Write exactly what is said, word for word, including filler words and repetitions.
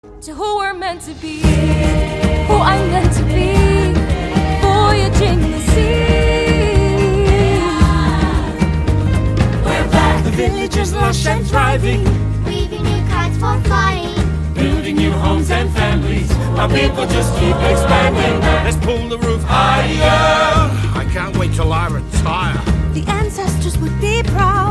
To who we're meant to be, who I'm meant to be, voyaging the sea. We're back, the village is lush and thriving, weaving new kites for flying, building new homes and families. Our people just keep expanding. Let's pull the roof higher. I can't wait till I retire. The ancestors would be proud.